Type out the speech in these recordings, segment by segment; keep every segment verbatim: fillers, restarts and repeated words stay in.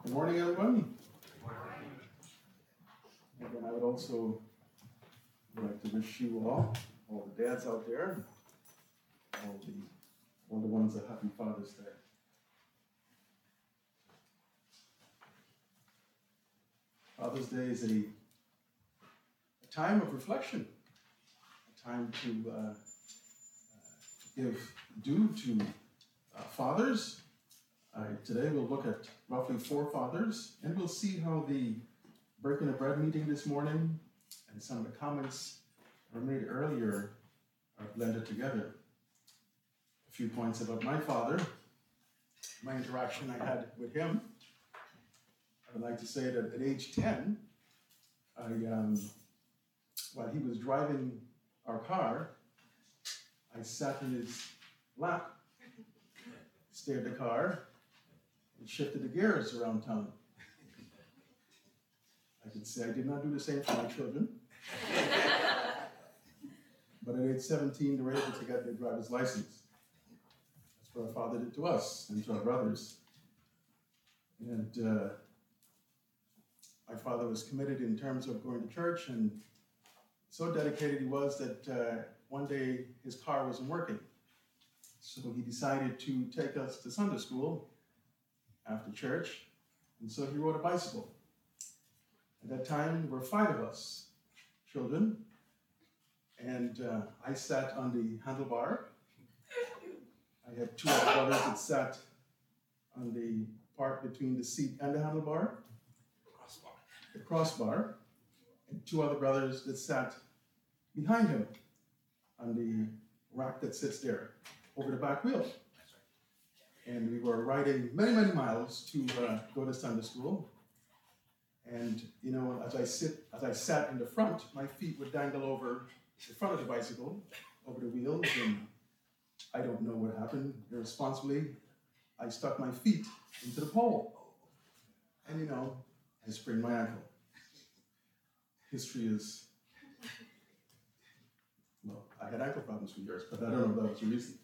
Good morning, everyone. Again, I would also like to wish you all, all the dads out there, all the, all the ones, a happy Father's Day. Father's Day is a, a time of reflection, a time to uh, uh, give due to uh, fathers. Uh, today we'll look at roughly four fathers, and we'll see how the breaking of bread meeting this morning and some of the comments that were made earlier are blended together. A few points about my father, my interaction I had with him. I would like to say that at age ten, I, um, while he was driving our car, I sat in his lap, steered the car, and shifted the gears around town. I can say I did not do the same for my children. But at age seventeen, they were able to get their driver's license. That's what our father did to us and to our brothers. And uh, my father was committed in terms of going to church, and so dedicated he was that uh, one day his car wasn't working. So he decided to take us to Sunday school after church, and so he rode a bicycle. At that time, there were five of us, children, and uh, I sat on the handlebar. I had two other brothers that sat on the part between the seat and the handlebar, crossbar. the crossbar, and two other brothers that sat behind him on the rack that sits there over the back wheel. And we were riding many, many miles to uh, go to Sunday school. And, you know, as I sit, as I sat in the front, my feet would dangle over the front of the bicycle, over the wheels, and I don't know what happened. Irresponsibly, I stuck my feet into the pole. And, you know, I sprained my ankle. History is, well, I had ankle problems for years, but I don't know if that was the reason.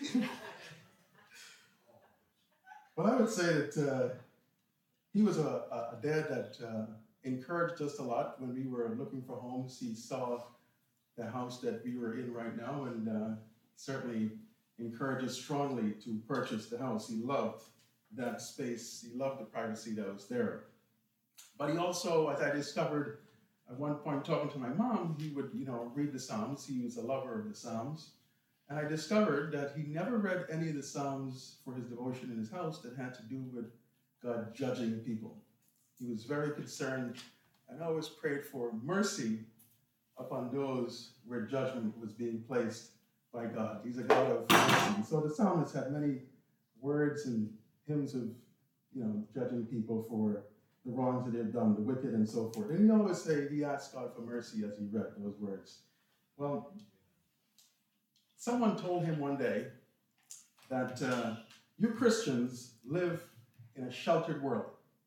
Well, I would say that uh, he was a, a dad that uh, encouraged us a lot when we were looking for homes. He saw the house that we were in right now, and uh, certainly encouraged us strongly to purchase the house. He loved that space. He loved the privacy that was there. But he also, as I discovered at one point talking to my mom, he would, you know, read the Psalms. He was a lover of the Psalms. And I discovered that he never read any of the Psalms for his devotion in his house that had to do with God judging people. He was very concerned and always prayed for mercy upon those where judgment was being placed by God. He's a God of mercy. So the psalmist had many words and hymns of, you know, judging people for the wrongs that they've done, the wicked and so forth. And he always say he asked God for mercy as he read those words. Well, someone told him one day that uh, you Christians live in a sheltered world.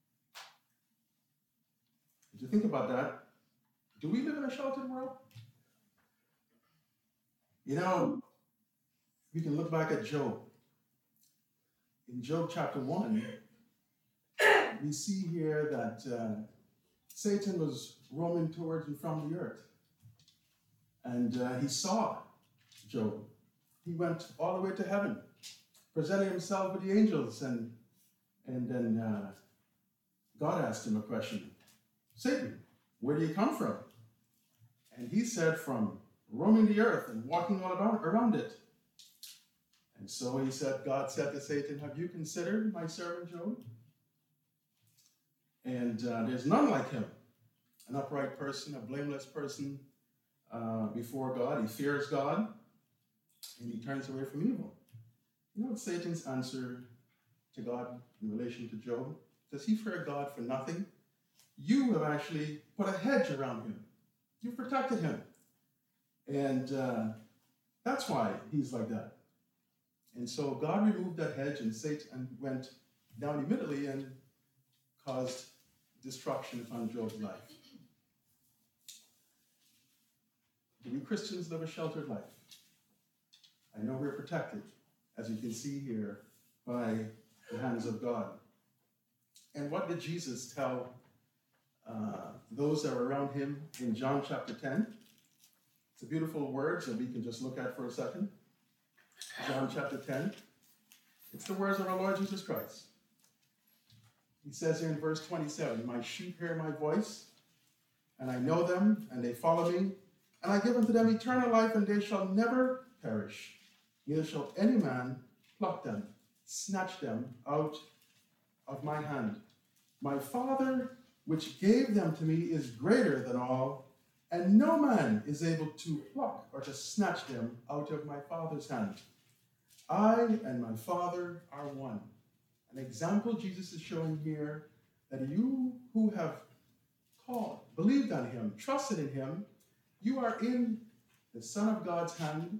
Did you think about that? Do we live in a sheltered world? You know, we can look back at Job. In Job chapter one, we see here that uh, Satan was roaming towards and from the earth. And uh, he saw Job. He went all the way to heaven, presenting himself with the angels, and and then uh, God asked him a question. Satan, where do you come from? And he said, from roaming the earth and walking all about around it. And so he said, God said to Satan, have you considered my servant Job? And uh, there's none like him, an upright person, a blameless person uh, before God. He fears God, and he turns away from evil. You know what Satan's answer to God in relation to Job? Does he fear God for nothing? You have actually put a hedge around him. You've protected him. And uh, that's why he's like that. And so God removed that hedge, and Satan went down immediately and caused destruction upon Job's life. Do we Christians live a sheltered life? I know we're protected, as you can see here, by the hands of God. And what did Jesus tell uh, those that were around him in John chapter ten? It's a beautiful words that we can just look at for a second. John chapter ten. It's the words of our Lord Jesus Christ. He says here in verse twenty-seven, "My sheep hear my voice, and I know them, and they follow me. And I give unto them eternal life, and they shall never perish. Neither shall any man pluck them, snatch them out of my hand. My Father, which gave them to me, is greater than all, and no man is able to pluck or to snatch them out of my Father's hand. I and my Father are one." An example Jesus is showing here that you who have called, believed on him, trusted in him, you are in the Son of God's hand,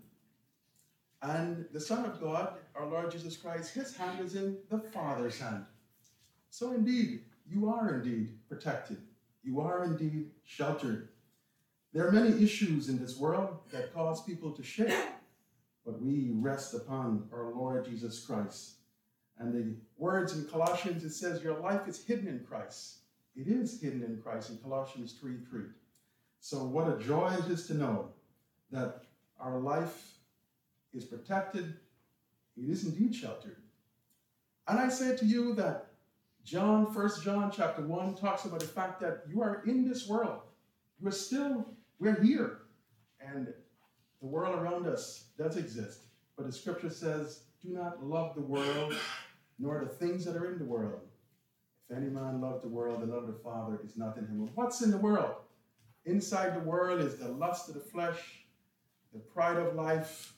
and the Son of God, our Lord Jesus Christ, his hand is in the Father's hand. So indeed, you are indeed protected. You are indeed sheltered. There are many issues in this world that cause people to shake, but we rest upon our Lord Jesus Christ. And the words in Colossians, it says, your life is hidden in Christ. It is hidden in Christ in Colossians three three. So what a joy it is to know that our life is protected. It is indeed sheltered. And I say to you that John, First John chapter one talks about the fact that you are in this world. You are still, we're here. And the world around us does exist. But the scripture says, do not love the world, nor the things that are in the world. If any man love the world, the love of the Father is not in him. What's in the world? Inside the world is the lust of the flesh, the pride of life,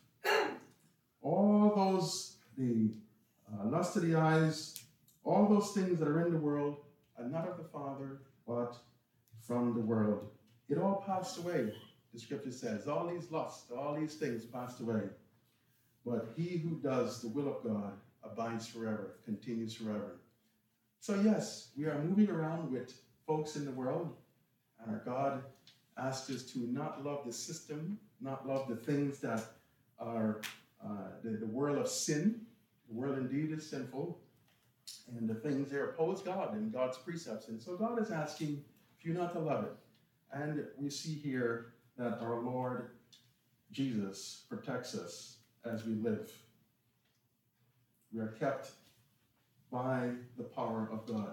all those, the uh, lust of the eyes, all those things that are in the world are not of the Father, but from the world. It all passed away, the scripture says. All these lusts, all these things passed away. But he who does the will of God abides forever, continues forever. So yes, we are moving around with folks in the world, and our God asks us to not love the system, not love the things that are uh, the, the world of sin. The world indeed is sinful, and the things there oppose God and God's precepts. And so God is asking you not to love it. And we see here that our Lord Jesus protects us as we live. We are kept by the power of God.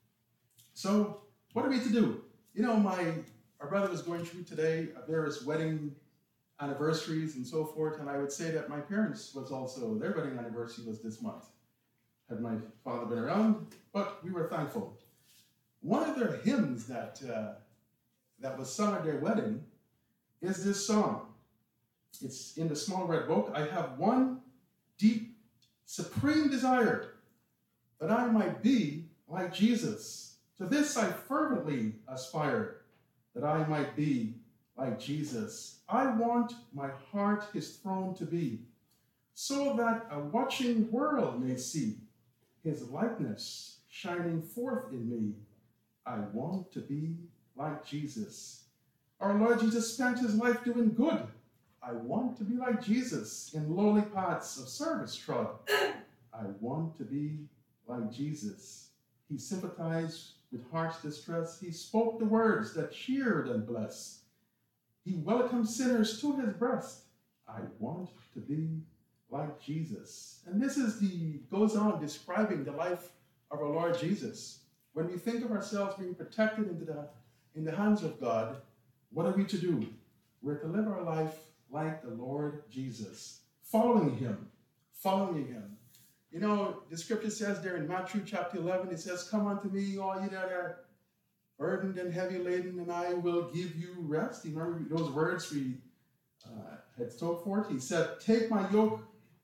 So what are we to do? You know, my our brother was going through today various wedding anniversaries and so forth, and I would say that my parents was also, their wedding anniversary was this month. Had my father been around, but we were thankful. One of their hymns that uh, that was sung at their wedding is this song. It's in the small red book. I have one deep, supreme desire, that I might be like Jesus. To this I fervently aspire, that I might be like Jesus. I want my heart his throne to be, so that a watching world may see his likeness shining forth in me. I want to be like Jesus. Our Lord Jesus spent his life doing good. I want to be like Jesus, in lowly paths of service trod. I want to be like Jesus. He sympathized with heart's distress. He spoke the words that cheered and blessed. He welcomed sinners to his breast. I want to be like Jesus. And this is the, goes on describing the life of our Lord Jesus. When we think of ourselves being protected into the, in the hands of God, what are we to do? We're to live our life like the Lord Jesus, following him, following him. You know, the scripture says there in Matthew chapter eleven, it says, come unto me, all you that are burdened and heavy laden, and I will give you rest. You remember those words we uh, had spoke forth? He said, take my yoke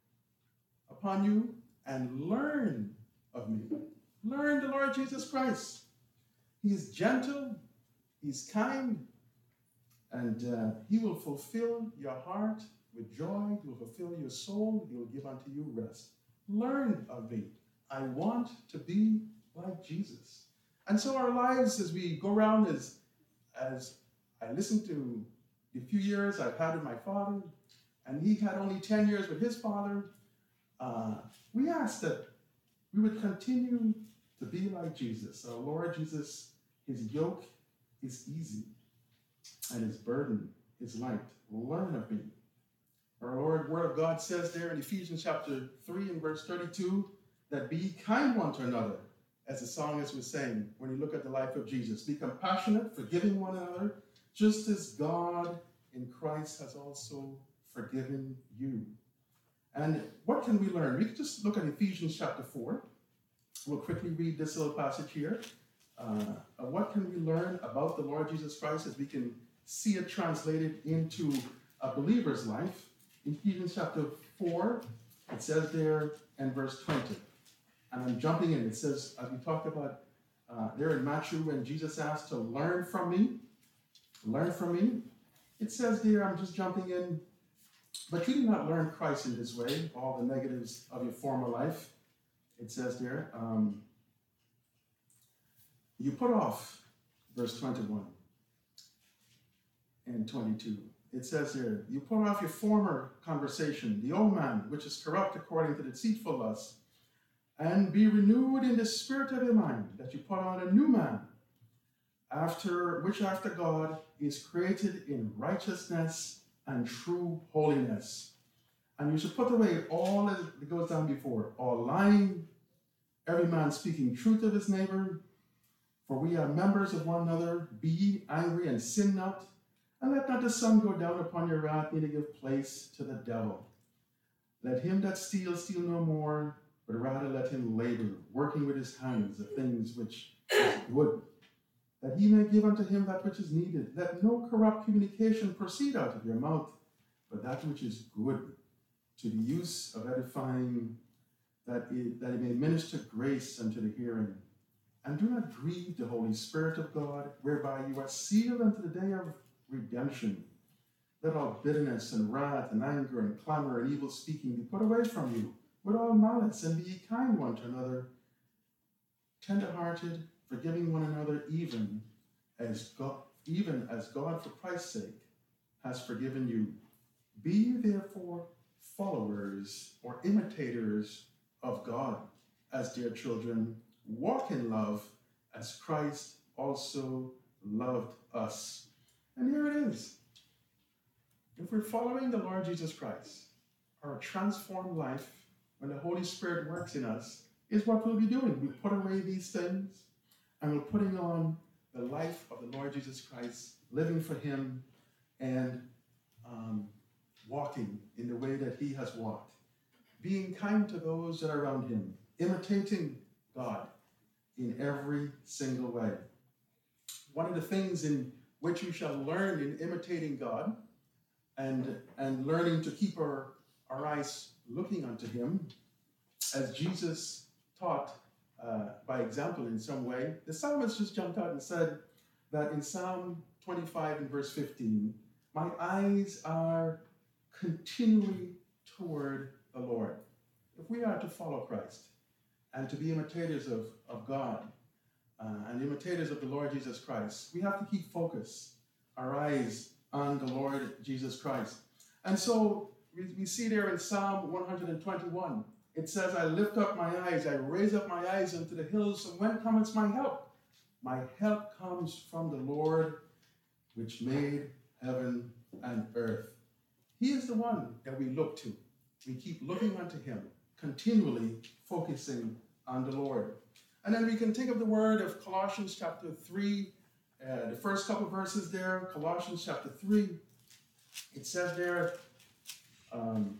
upon you and learn of me. Learn the Lord Jesus Christ. He's gentle, he's kind, and uh, he will fulfill your heart with joy. He will fulfill your soul. He will give unto you rest. Learn of me. I want to be like Jesus. And so our lives, as we go around, as, as I listen to the few years I've had with my father, and he had only ten years with his father, uh, we ask that we would continue to be like Jesus. Our Lord Jesus, his yoke is easy and his burden is light. Learn of me. Our Lord, Word of God says there in Ephesians chapter three and verse thirty-two, that be kind one to another, as the psalmist was saying when you look at the life of Jesus. Be compassionate, forgiving one another, just as God in Christ has also forgiven you. And what can we learn? We can just look at Ephesians chapter four. We'll quickly read this little passage here. Uh, what can we learn about the Lord Jesus Christ as we can see it translated into a believer's life? Ephesians chapter four, it says there in verse twenty. And I'm jumping in. It says, as we talked about uh, there in Matthew, when Jesus asked to learn from me, learn from me. It says there, I'm just jumping in, but you did not learn Christ in this way, all the negatives of your former life. It says there, um, you put off, verse twenty-one and twenty-two. It says there, you put off your former conversation, the old man, which is corrupt according to the deceitful lust, and be renewed in the spirit of your mind, that you put on a new man, after which after God is created in righteousness and true holiness. And you should put away all that goes down before, all lying, every man speaking truth of his neighbor, for we are members of one another. Be ye angry and sin not, and let not the sun go down upon your wrath, neither give place to the devil. Let him that steals steal no more, but rather let him labor, working with his hands the things which is good, that he may give unto him that which is needed. Let no corrupt communication proceed out of your mouth, but that which is good, to the use of edifying, that it, that it may minister grace unto the hearing. And do not grieve the Holy Spirit of God, whereby you are sealed unto the day of redemption. Let all bitterness and wrath and anger and clamor and evil speaking be put away from you, with all malice, and be ye kind one to another, tender-hearted, forgiving one another, even as God, even as God for Christ's sake has forgiven you. Be ye therefore followers or imitators of God, as dear children. Walk in love, as Christ also loved us. And here it is. If we're following the Lord Jesus Christ, our transformed life, when the Holy Spirit works in us, is what we'll be doing. We put away these things, and we're putting on the life of the Lord Jesus Christ, living for him, and um, walking in the way that he has walked, being kind to those that are around him, imitating God in every single way. One of the things in which we shall learn in imitating God and, and learning to keep our, our eyes looking unto him, as Jesus taught uh, by example in some way. The psalmist just jumped out and said that in Psalm twenty-five and verse fifteen, my eyes are continually toward the Lord. If we are to follow Christ and to be imitators of, of God uh, and imitators of the Lord Jesus Christ, we have to keep focus, our eyes on the Lord Jesus Christ. And so we, we see there in Psalm one twenty-one, it says, I lift up my eyes, I raise up my eyes unto the hills, and when cometh my help? My help comes from the Lord, which made heaven and earth. He is the one that we look to. We keep looking unto him, continually focusing on the Lord. And then we can think of the word of Colossians chapter three, uh, the first couple of verses there, Colossians chapter three. It says there, um,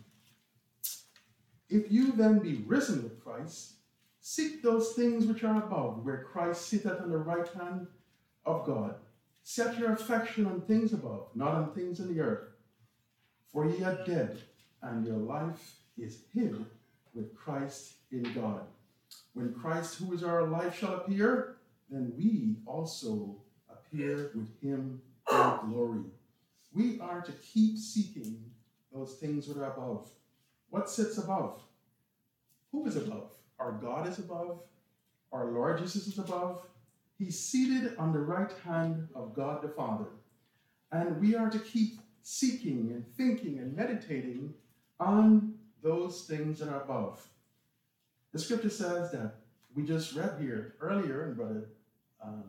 if you then be risen with Christ, seek those things which are above, where Christ sitteth on the right hand of God. Set your affection on things above, not on things in the earth. For ye are dead, and your life is hid with Christ in God. When Christ, who is our life, shall appear, then we also appear with him in glory. We are to keep seeking those things that are above. What sits above? Who is above? Our God is above. Our Lord Jesus is above. He's seated on the right hand of God the Father. And we are to keep seeking and thinking and meditating on those things that are above. The scripture says that we just read here earlier, and Brother, um,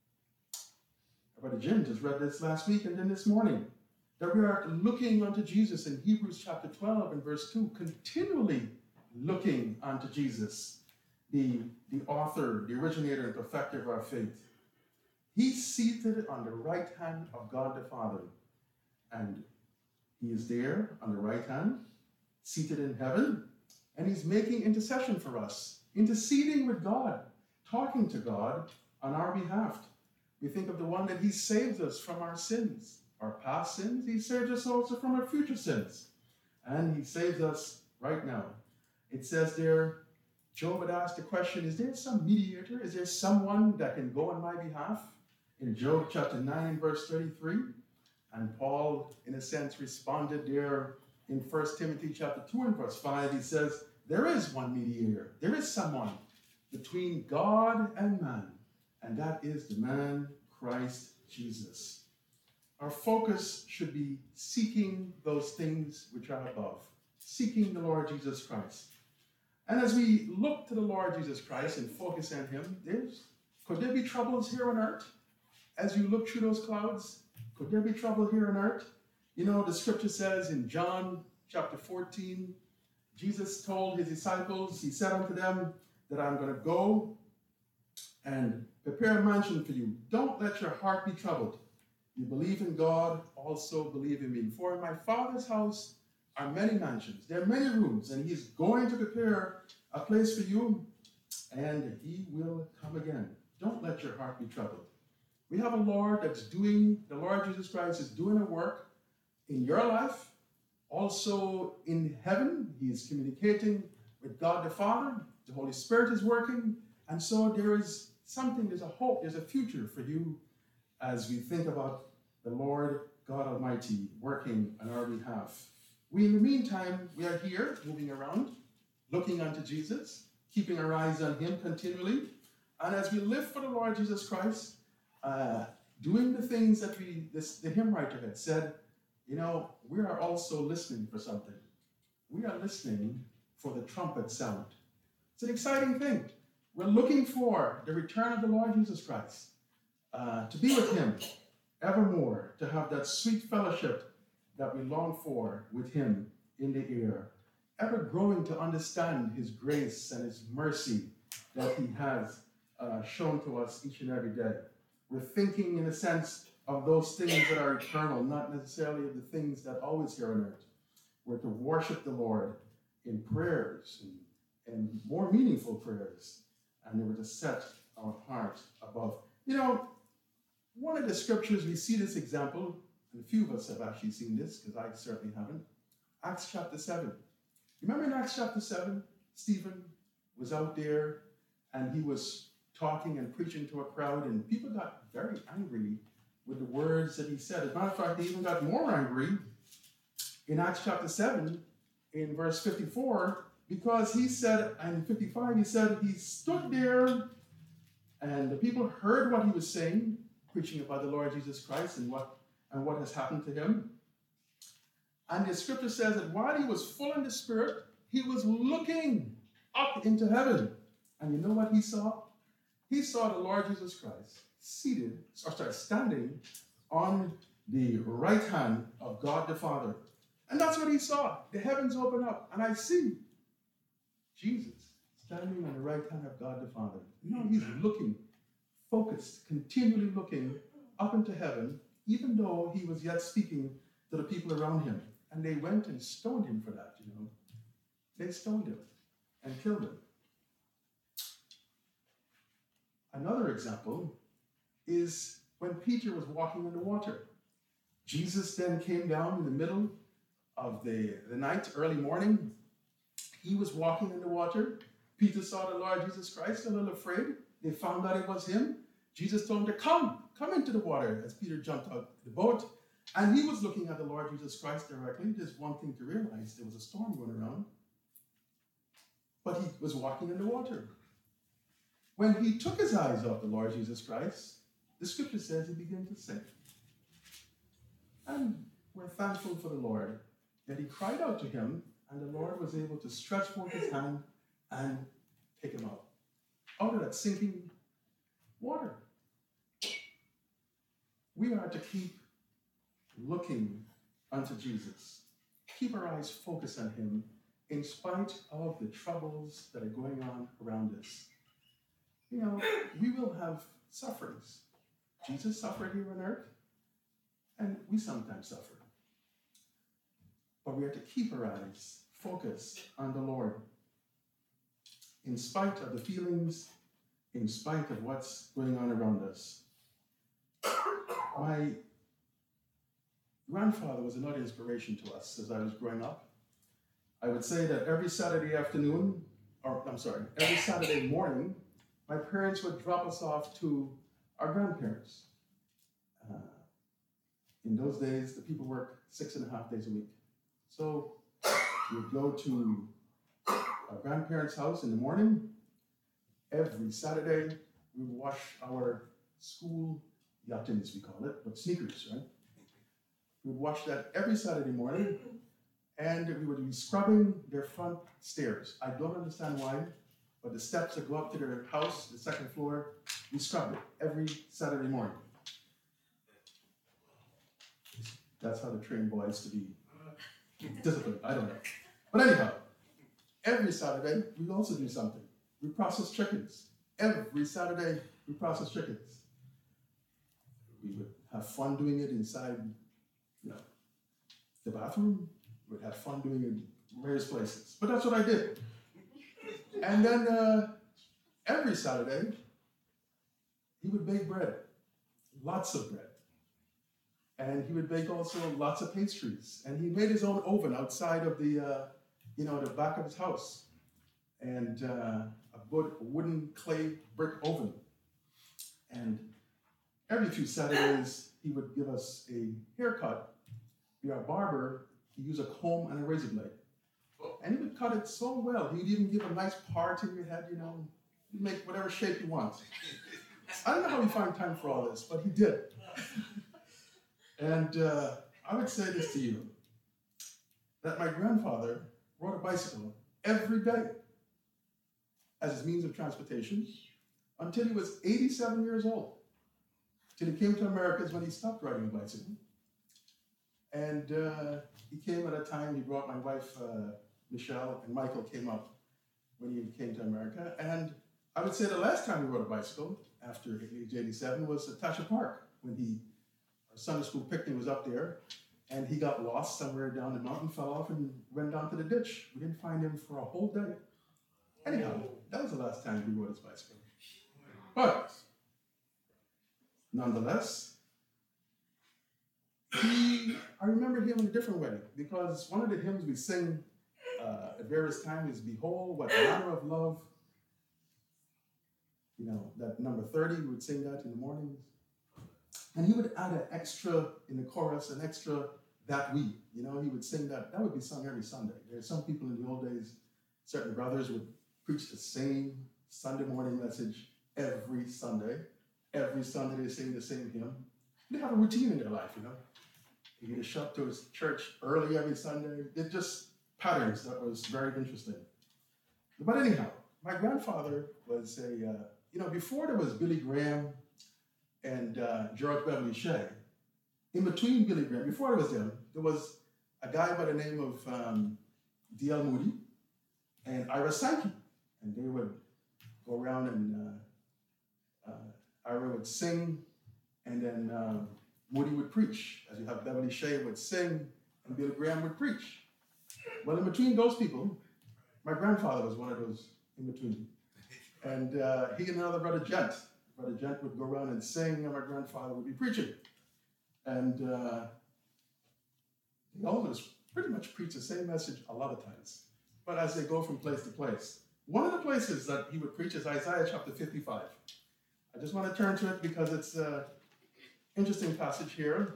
Brother Jim just read this last week and then this morning, that we are looking unto Jesus in Hebrews chapter twelve and verse two, continually looking unto Jesus, the, the author, the originator and perfecter of our faith. He's seated on the right hand of God the Father, and he is there on the right hand, seated in heaven, and he's making intercession for us, interceding with God, talking to God on our behalf. We think of the one that he saved us from our sins, our past sins. He saved us also from our future sins. And he saves us right now. It says there, Job had asked the question, is there some mediator? Is there someone that can go on my behalf? In Job chapter nine, verse thirty-three. And Paul, in a sense, responded there in First Timothy chapter two and verse five. He says, there is one mediator. There is someone between God and man. And that is the man, Christ Jesus. Our focus should be seeking those things which are above, seeking the Lord Jesus Christ. And as we look to the Lord Jesus Christ and focus on him, there's, could there be troubles here on earth? As you look through those clouds, could there be trouble here on earth? You know, the scripture says in John chapter fourteen, Jesus told his disciples, he said unto them that I'm going to go and prepare a mansion for you. Don't let your heart be troubled. You believe in God, also believe in me. For in my Father's house are many mansions. There are many rooms, and he's going to prepare a place for you, and he will come again. Don't let your heart be troubled. We have a Lord that's doing, the Lord Jesus Christ is doing a work in your life, also in heaven. He is communicating with God the Father. The Holy Spirit is working, and so there is something, there's a hope, there's a future for you as we think about the Lord God Almighty working on our behalf. We, in the meantime, we are here, moving around, looking unto Jesus, keeping our eyes on him continually. And as we live for the Lord Jesus Christ, uh, doing the things that we, this, the hymn writer had said, you know, we are also listening for something. We are listening for the trumpet sound. It's an exciting thing. We're looking for the return of the Lord Jesus Christ, uh, to be with him evermore, to have that sweet fellowship that we long for with him in the air, ever growing to understand his grace and his mercy that he has uh, shown to us each and every day. We're thinking, in a sense, of those things that are eternal, not necessarily of the things that always here on earth. We're to worship the Lord in prayers and, and more meaningful prayers, and we're to set our heart above. You know, one of the scriptures, we see this example, and a few of us have actually seen this, because I certainly haven't. Acts chapter seven. Remember in Acts chapter seven, Stephen was out there, and he was talking and preaching to a crowd, and people got very angry with the words that he said. As a matter of fact, they even got more angry in Acts chapter seven, in verse fifty-four, because he said, and fifty-five, he said, he stood there, and the people heard what he was saying, preaching about the Lord Jesus Christ and what, and what has happened to him. And the scripture says that while he was full in the Spirit, he was looking up into heaven. And you know what he saw? He saw the Lord Jesus Christ seated, or sorry, standing on the right hand of God the Father. And that's what he saw. The heavens open up, and I see Jesus standing on the right hand of God the Father. You know, he's looking, focused, continually looking up into heaven, even though he was yet speaking to the people around him. And they went and stoned him for that, you know. They stoned him and killed him. Another example is when Peter was walking in the water. Jesus then came down in the middle of the, the night, early morning. He was walking in the water. Peter saw the Lord Jesus Christ, a little afraid. They found out it was him. Jesus told him to come, come into the water as Peter jumped out of the boat. And he was looking at the Lord Jesus Christ directly. There's one thing to realize. There was a storm going around. But he was walking in the water. When he took his eyes off the Lord Jesus Christ, the scripture says he began to sink. And we're thankful for the Lord that he cried out to him, and the Lord was able to stretch forth his hand and pick him up. out of that sinking water. We are to keep looking unto Jesus. Keep our eyes focused on him in spite of the troubles that are going on around us. You know, we will have sufferings. Jesus suffered here on earth, and we sometimes suffer. But we are to keep our eyes focused on the Lord. In spite of the feelings, in spite of what's going on around us. My grandfather was another inspiration to us as I was growing up. I would say that every Saturday afternoon, or I'm sorry, every Saturday morning, my parents would drop us off to our grandparents. Uh, in those days, the people worked six and a half days a week. So we would go to our grandparents' house in the morning. Every Saturday, we would wash our school yattins, we call it, but sneakers, right? We would wash that every Saturday morning, and we would be scrubbing their front stairs. I don't understand why, but the steps that go up to their house, the second floor, we scrubbed it every Saturday morning. That's how to train boys to be disciplined. I don't know. But anyhow, every Saturday, we also do something. We process chickens. Every Saturday, we process chickens. We would have fun doing it inside, you know, the bathroom. We would have fun doing it in various places. But that's what I did. And then uh, every Saturday, he would bake bread, lots of bread. And he would bake also lots of pastries. And he made his own oven outside of the, uh, you know, the back of his house. And uh, a wooden clay brick oven. And every few Saturdays, he would give us a haircut. Be our barber, he used a comb and a razor blade. And he would cut it so well. He would even give a nice part in your head, you know, you make whatever shape you want. I don't know how he found time for all this, but he did. And uh, I would say this to you, that my grandfather rode a bicycle every day as his means of transportation until he was eighty-seven years old. Till he came to America is when he stopped riding a bicycle. And uh, he came at a time, he brought my wife, uh, Michelle, and Michael came up when he came to America. And I would say the last time he rode a bicycle, after age eighty-seven, was at Tasha Park, when he, our Sunday school picnic was up there, and he got lost somewhere down the mountain, fell off, and went down to the ditch. We didn't find him for a whole day. Anyhow, that was the last time he rode his bicycle. But, nonetheless, he, I remember him in a different way, because one of the hymns we sing uh, at various times is, "Behold, what manner of love." You know, that number thirty, we would sing that in the mornings. And he would add an extra in the chorus, an extra "that we." You know, he would sing that. That would be sung every Sunday. There are some people in the old days, certain brothers would preach the same Sunday morning message every Sunday. Every Sunday they sing the same hymn. They have a routine in their life, you know. They get to show up to his church early every Sunday. It's just patterns that was very interesting. But anyhow, my grandfather was a, uh, you know, before there was Billy Graham and uh, George Beverly Shea, in between Billy Graham, before there was them, there was a guy by the name of um, D L Moody and Ira Sankey. And they would go around and uh, uh, Ira would sing, and then uh, Moody would preach. As you have Beverly Shea would sing, and Billy Graham would preach. Well, in between those people, my grandfather was one of those in between. And uh, he and another brother Gent. Brother Gent would go around and sing, and my grandfather would be preaching. And uh, they always pretty much preach the same message a lot of times. But as they go from place to place, one of the places that he would preach is Isaiah chapter fifty-five. I just want to turn to it because it's an interesting passage here.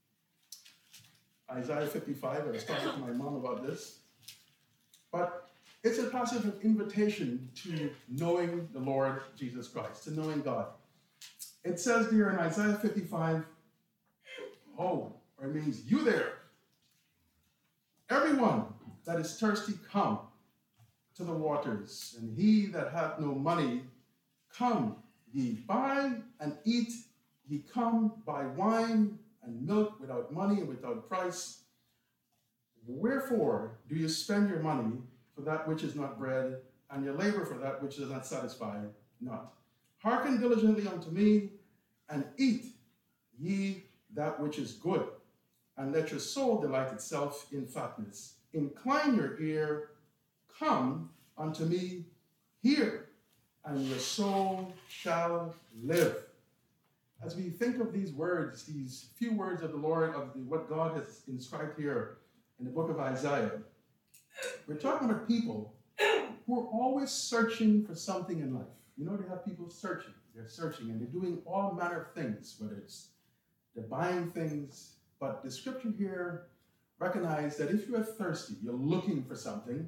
Isaiah fifty-five, I was talking to my mom about this. But it's a passage of invitation to knowing the Lord Jesus Christ, to knowing God. It says there in Isaiah fifty-five, "Oh," or it means, "You there, everyone that is thirsty, come to the waters, and he that hath no money, Come, ye buy and eat, ye come buy wine and milk without money and without price. Wherefore do you spend your money for that which is not bread, and your labor for that which does not satisfy? Not. Hearken diligently unto me, and eat ye that which is good, and let your soul delight itself in fatness. Incline your ear, come unto me, hear, and your soul shall live. As we think of these words, these few words of the Lord, of the, what God has inscribed here in the book of Isaiah, we're talking about people who are always searching for something in life. You know, they have people searching. They're searching, and they're doing all manner of things, whether it's they're buying things. But the scripture here recognizes that if you are thirsty, you're looking for something,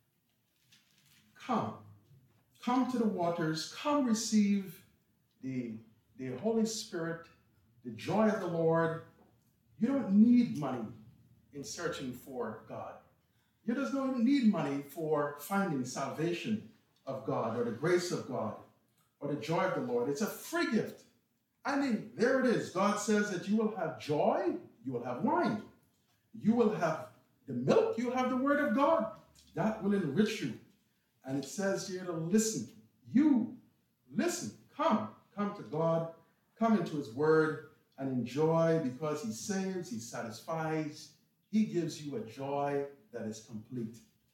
come. Come to the waters. Come receive the, the Holy Spirit, the joy of the Lord. You don't need money in searching for God. You just don't need money for finding salvation of God or the grace of God or the joy of the Lord. It's a free gift. I mean, there it is. God says that you will have joy, you will have wine, you will have the milk, you'll have the word of God. That will enrich you. And it says here to listen. You listen. Come. Come to God. Come into his word and enjoy, because he saves, he satisfies. He gives you a joy that is complete.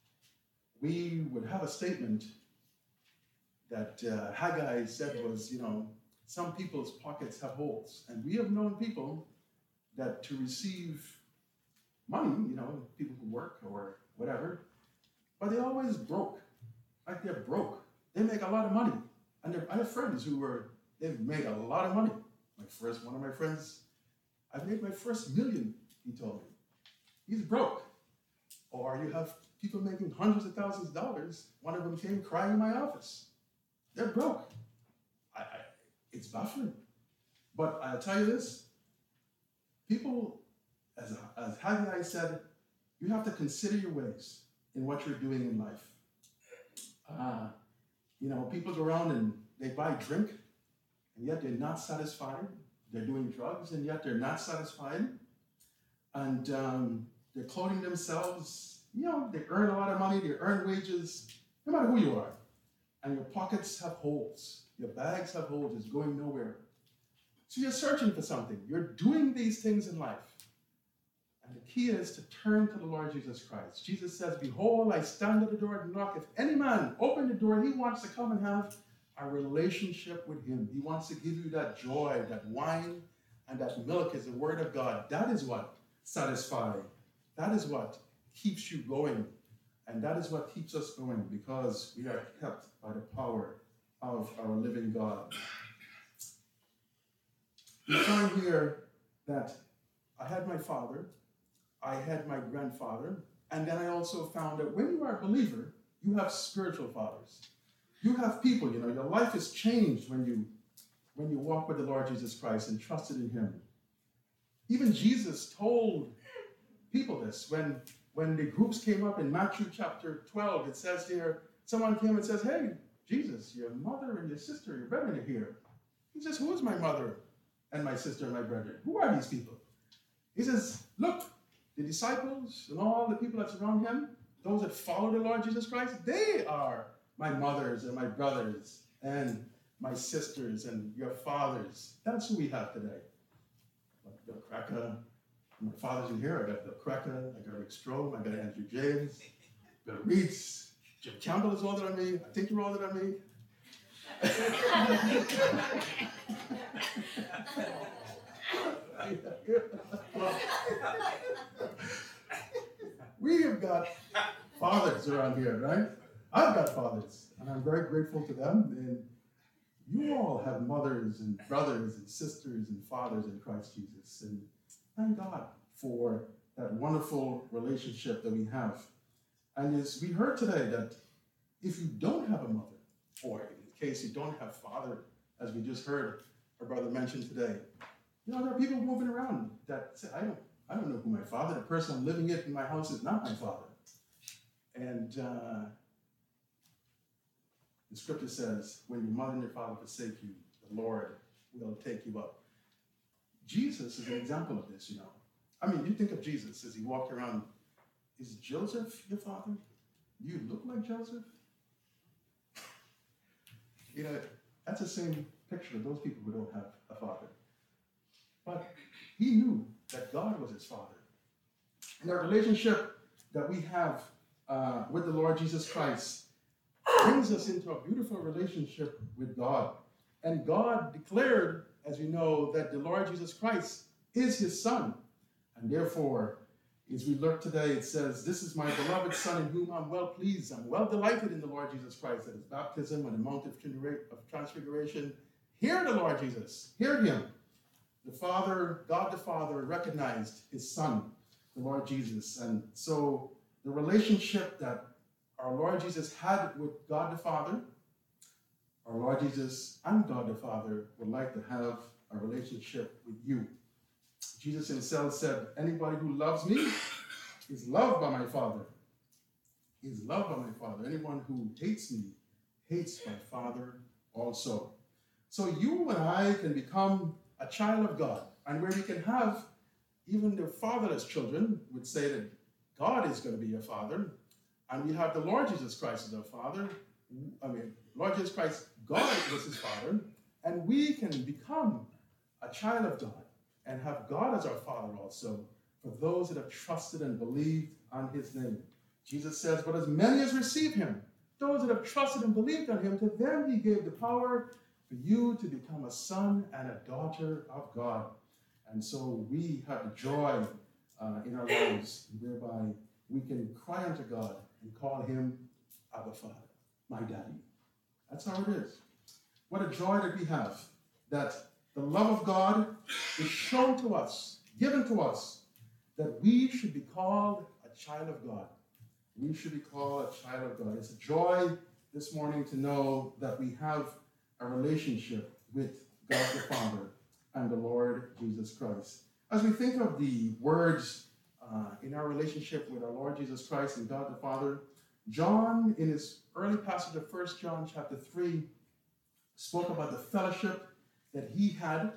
We would have a statement that uh, Haggai said was, you know, some people's pockets have holes. And we have known people that to receive money, you know, people who work or whatever, but they're always broke. Like they're broke. They make a lot of money. And I have friends who were, they've made a lot of money. My first, one of my friends, I made my first million, he told me. He's broke. Or you have people making hundreds of thousands of dollars. One of them came crying in my office. They're broke. I, I, it's baffling. But I'll tell you this, people, as, as Haggai said, you have to consider your ways in what you're doing in life. Uh, you know, people go around and they buy drink, and yet they're not satisfied. They're doing drugs, and yet they're not satisfied. And um, they're clothing themselves. You know, they earn a lot of money, they earn wages, no matter who you are. And your pockets have holes. Your bags have holes. It's going nowhere. So you're searching for something. You're doing these things in life. And the key is to turn to the Lord Jesus Christ. Jesus says, behold, I stand at the door and knock. If any man open the door, he wants to come and have a relationship with him. He wants to give you that joy, that wine, and that milk is the word of God. That is what satisfies. That is what keeps you going. And that is what keeps us going, because we are kept by the power of our living God. We find here that I had my father, I had my grandfather, and then I also found that when you are a believer, you have spiritual fathers. You have people, you know, your life is changed when you when you walk with the Lord Jesus Christ and trusted in him. Even Jesus told people this. When, when the groups came up in Matthew chapter twelve, it says there, someone came and says, hey, Jesus, your mother and your sister, your brethren are here. He says, who is my mother and my sister and my brethren? Who are these people? He says, look, the disciples and all the people that surround him, those that follow the Lord Jesus Christ, they are my mothers and my brothers and my sisters and your fathers. That's who we have today. Like Bill Cracker, my father's in here. I got Bill Cracker, I got Rick Strom, I got Andrew James, Bill Reitz, Jim Campbell is older than me. I think you're older than me. We have got fathers around here, right? I've got fathers, and I'm very grateful to them. And you all have mothers and brothers and sisters and fathers in Christ Jesus. And thank God for that wonderful relationship that we have. And as we heard today, that if you don't have a mother, or in case you don't have father, as we just heard our brother mention today, you know, there are people moving around that say, I don't, I don't know who my father, the person I'm living in my house is not my father. And uh, the The scripture says, when your mother and your father forsake you, the Lord will take you up. Jesus is an example of this, you know. I mean, you think of Jesus as he walked around. Is Joseph your father? Do you look like Joseph? You know, that's the same picture of those people who don't have a father. But he knew that God was his father. And our relationship that we have uh, with the Lord Jesus Christ brings us into a beautiful relationship with God. And God declared, as we know, that the Lord Jesus Christ is his son. And therefore, as we look today, it says, this is my beloved son in whom I'm well pleased. I'm well delighted in the Lord Jesus Christ at his baptism on the Mount of Transfiguration. Hear the Lord Jesus. Hear him. The Father, God the Father, recognized his son, the Lord Jesus. And so the relationship that our Lord Jesus had with God the Father, our Lord Jesus and God the Father would like to have a relationship with you. Jesus himself said, anybody who loves me is loved by my Father. Is loved by my Father. Anyone who hates me hates my Father also. So you and I can become a child of God, and where we can have, even the fatherless children would say that God is going to be your father, and we have the Lord Jesus Christ as our father. I mean, Lord Jesus Christ, God was his father, and we can become a child of God and have God as our father also for those that have trusted and believed on his name. Jesus says, but as many as receive him, those that have trusted and believed on him, to them he gave the power for you to become a son and a daughter of God. And so we have the joy uh, in our lives whereby we can cry unto God and call him Abba Father, my daddy. That's how it is. What a joy that we have, that the love of God is shown to us, given to us, that we should be called a child of God. We should be called a child of God. It's a joy this morning to know that we have a relationship with God the Father and the Lord Jesus Christ. As we think of the words uh, in our relationship with our Lord Jesus Christ and God the Father, John, in his early passage of First John chapter three, spoke about the fellowship that he had,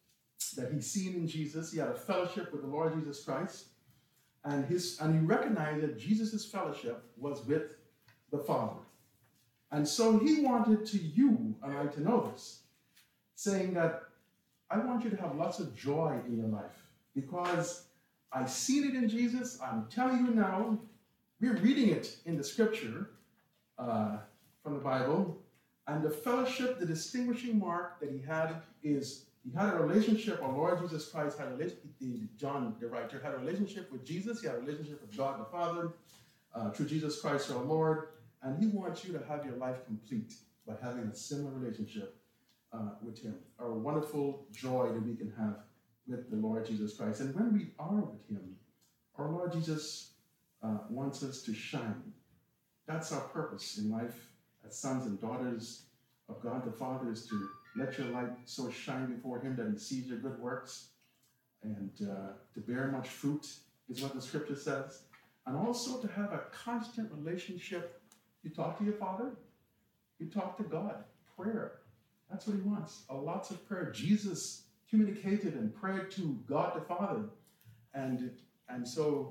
that he seen in Jesus. He had a fellowship with the Lord Jesus Christ, and his and he recognized that Jesus' fellowship was with the Father. And so he wanted to you and I to know this, saying that I want you to have lots of joy in your life because I've seen it in Jesus. I'm telling you now, we're reading it in the scripture uh, from the Bible, and the fellowship, the distinguishing mark that he had is he had a relationship, our Lord Jesus Christ had a relationship, John the writer had a relationship with Jesus, he had a relationship with God the Father uh, through Jesus Christ our Lord. And he wants you to have your life complete by having a similar relationship uh, with him. Our wonderful joy that we can have with the Lord Jesus Christ. And when we are with him, our Lord Jesus uh, wants us to shine. That's our purpose in life as sons and daughters of God the Father, is to let your light so shine before him that he sees your good works, and uh, to bear much fruit is what the scripture says. And also to have a constant relationship. You talk to your Father, you talk to God. Prayer. That's what he wants. A lots of prayer. Jesus communicated and prayed to God the Father. And, and so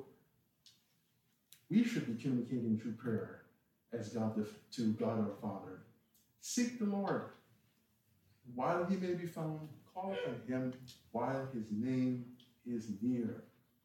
we should be communicating through prayer as God the, to God our Father. Seek the Lord while he may be found. Call upon him while his name is near.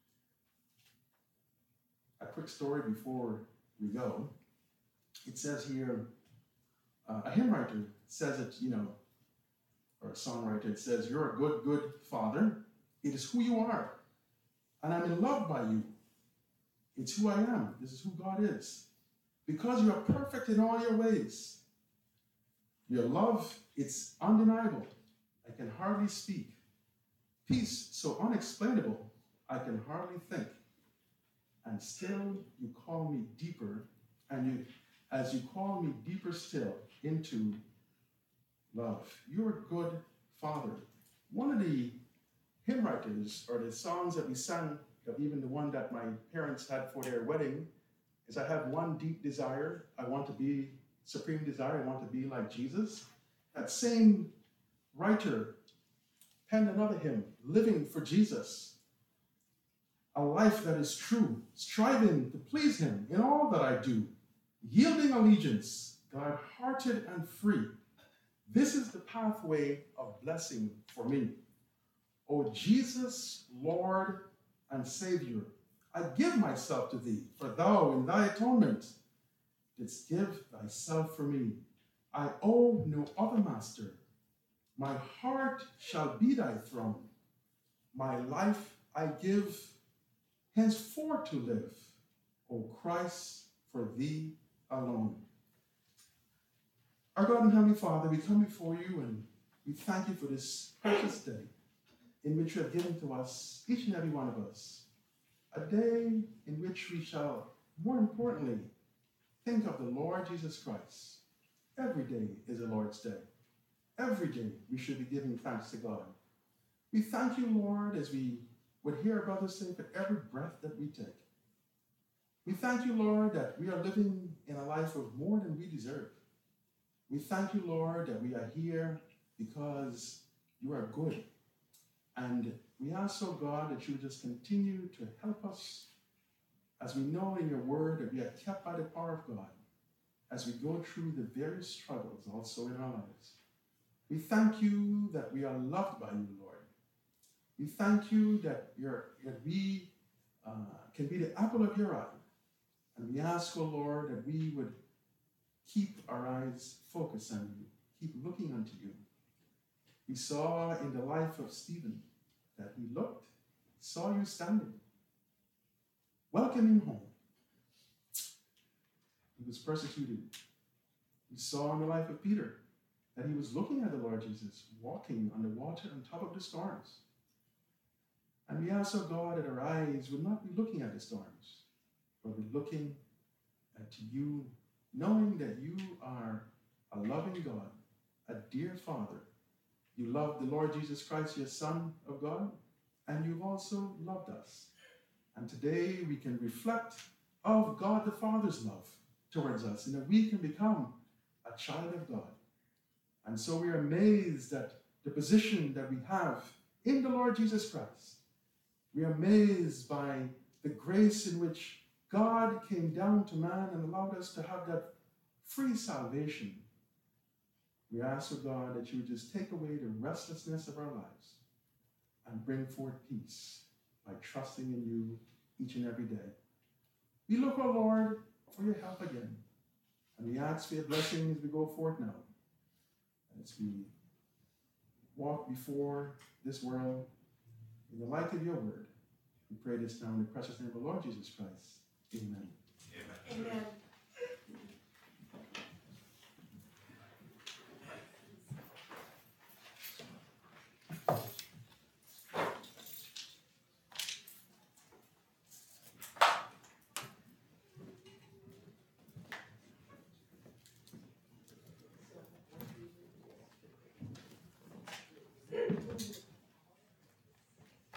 A quick story before we go. It says here, uh, a hymn writer says it, you know, or a songwriter, it says, you're a good, good father. It is who you are. And I'm in love by you. It's who I am. This is who God is. Because you are perfect in all your ways. Your love, it's undeniable. I can hardly speak. Peace so unexplainable, I can hardly think. And still you call me deeper, and you as you call me deeper still into love. You're a good father. One of the hymn writers, or the songs that we sang, even the one that my parents had for their wedding, is I have one deep desire. I want to be supreme desire, I want to be like Jesus. That same writer penned another hymn, living for Jesus. A life that is true, striving to please him in all that I do, yielding allegiance, God-hearted and free. This is the pathway of blessing for me. O Jesus, Lord and Savior, I give myself to thee, for thou in thy atonement didst give thyself for me. I owe no other master. My heart shall be thy throne. My life I give henceforth to live, O Christ, for thee alone. Our God and Heavenly Father, we come before you and we thank you for this precious day in which you have given to us, each and every one of us, a day in which we shall, more importantly, think of the Lord Jesus Christ. Every day is the Lord's day. Every day we should be giving thanks to God. We thank you, Lord, as we would hear our brothers say, for every breath that we take. We thank you, Lord, that we are living in a life of more than we deserve. We thank you, Lord, that we are here because you are good. And we ask, oh God, that you would just continue to help us, as we know in your word that we are kept by the power of God, as we go through the various struggles also in our lives. We thank you that we are loved by you, Lord. We thank you that, you're, that we uh, can be the apple of your eye. And we ask, oh Lord, that we would keep our eyes focused on you, keep looking unto you. We saw in the life of Stephen that he looked, saw you standing, welcome him home. He was persecuted. We saw in the life of Peter that he was looking at the Lord Jesus, walking on the water on top of the storms. And we ask, oh God, that our eyes would not be looking at the storms, but be looking at you, knowing that you are a loving God, a dear Father. You love the Lord Jesus Christ, your Son of God, and you've also loved us. And today we can reflect of God the Father's love towards us, and that we can become a child of God. And so we are amazed at the position that we have in the Lord Jesus Christ. We are amazed by the grace in which God came down to man and allowed us to have that free salvation. We ask, oh God, that you would just take away the restlessness of our lives and bring forth peace by trusting in you each and every day. We look, oh Lord, for your help again. And we ask for your blessing as we go forth now. As we walk before this world in the light of your word. We pray this now in the precious name of the Lord Jesus Christ. Amen. Amen. Amen.